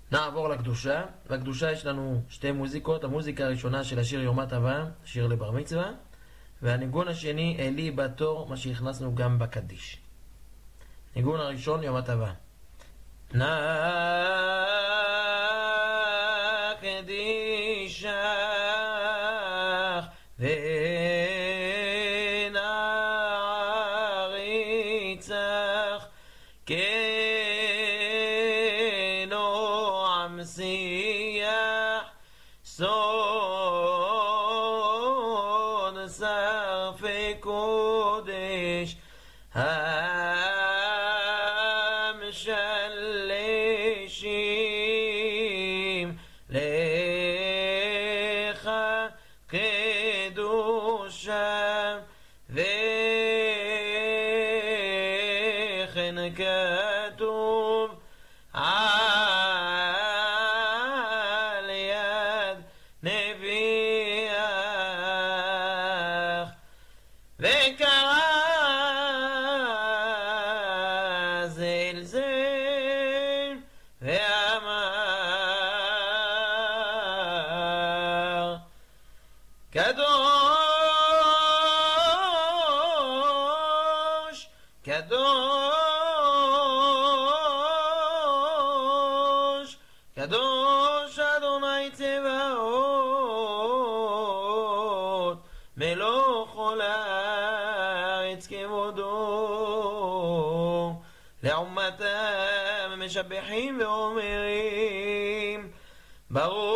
נעבור לקדושה. בקדושה יש לנו שתי מוזיקות. המוזיקה הראשונה של השיר יום הטבה, שיר לבר מצווה, והניגון השני אלי בתור, מה שהכנסנו גם בקדיש. ניגון הראשון יום הטבה. נקדישך ונעריצך כנועם שיח סון שרפי קודש המשלשים לך קדושה וכן כתוב על יד נביאך וקרא זלזל ואמר קדוש קדוש קדוש אדוני צבאות מלוך כל הארץ כבודו לעומתם משבחים ואומרים ברוך